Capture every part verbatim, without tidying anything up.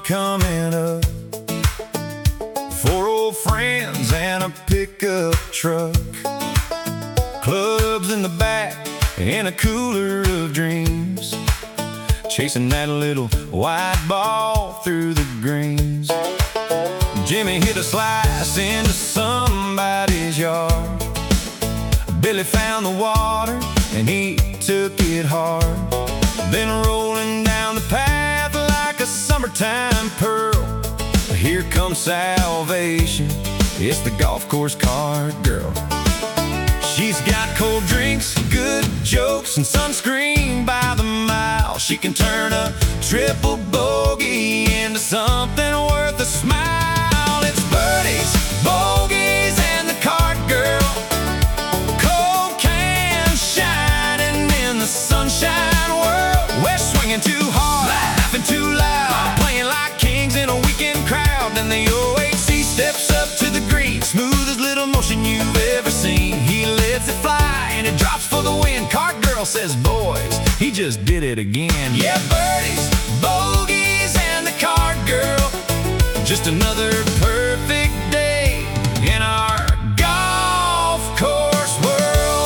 coming up. Four old friends and a pickup truck, clubs in the back and a cooler of dreams, chasing that little white ball through the greens. Jimmy hit a slice into somebody's yard. Billy found the water and he took it hard. Then rolling down the path like a summertime pearl, here comes salvation, it's the golf course cart girl. She's got cold drinks, good jokes, and sunscreen by the mile. She can turn a triple bogey into something worth a smile. It's birdies, bogeys, and the cart girl. Cold cans shining in the sunshine world. We're swinging too hard, laughing too loud, playing like kings in a weekend crowd. And the O H C steps up to the green, smoothest little motion you've ever seen. He lets it fly and it drops for the win. Cart girl says, boys, he just did it again. Yeah, birdies, bogeys, and the cart girl. Just another perfect day in our golf course world.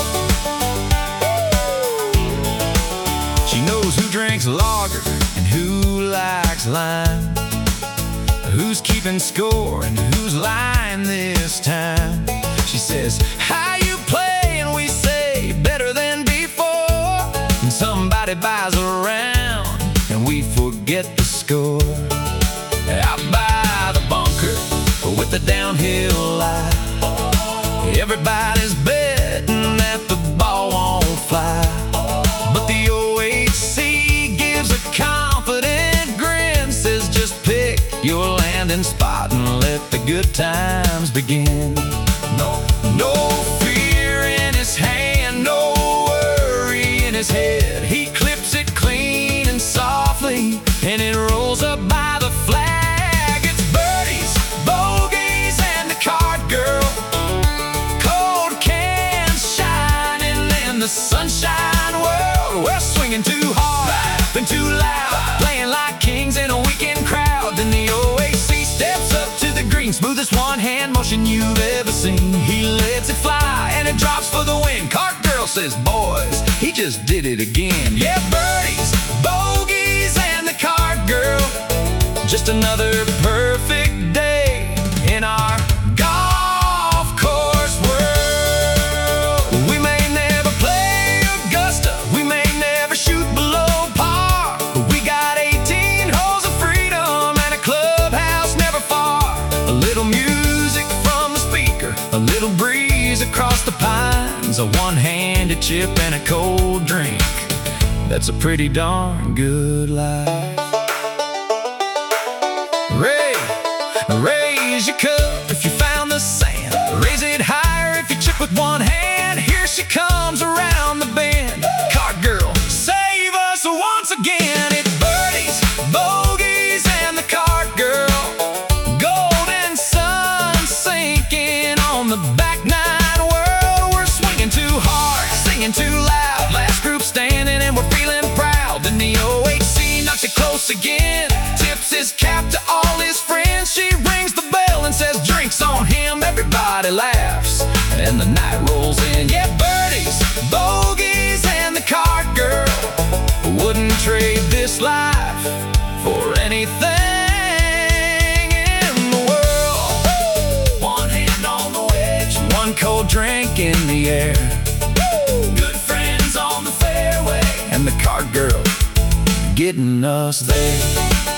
She knows who drinks lager and who likes lime, who's keeping score and who's lying this time. She says, how you play? And we say, better than before. And somebody buys a round and we forget the score. Out by the bunker with the downhill lie, everybody's betting that the ball won't fly. But the O H C gives a confident grin, says just pick your landing spot and let the good times begin. No, no fear in his hand, no worry in his head. He clips it clean and softly, and it rolls up by the flag. It's birdies, bogeys, and the cart girl. Cold cans shining in the sunshine world. We're swinging too hard, laughing too loud, playing like kings in a weekend crowd. Then the O H C steps up to the green, smoothest one-hand motion you've ever seen. He lets it fly and it drops for the win. Cart girl says, boys, he just did it again. Yeah, birdies, bogeys, and the cart girl. Just another perfect day in our golf course world. We may never play Augusta, we may never shoot below par, but we got eighteen holes of freedom and a clubhouse never far. A little music from the speaker, a little breeze across the pines, a one-handed chip and a cold drink. That's a pretty darn good life. Ray, raise your cup if you found the sand. Raise it higher if you chip with one hand. Here she comes around the bend. Cart girl, save us once again. It's birdies, bogeys, and the cart girl. Golden sun sinking on the back nine world. We're swinging too hard, singing too loud. Last group standing and we're feeling proud. Then the O H C knocks it close again, tips his cap to all his friends. She rings the bell and says, drinks on him. Everybody laughs and the night rolls in. Yeah, birdies, bogeys, and the cart girl. Wouldn't trade this life for anything in the world. One hand on the wedge, one cold drink in the air, good friends on the fairway, and the cart girl getting us there.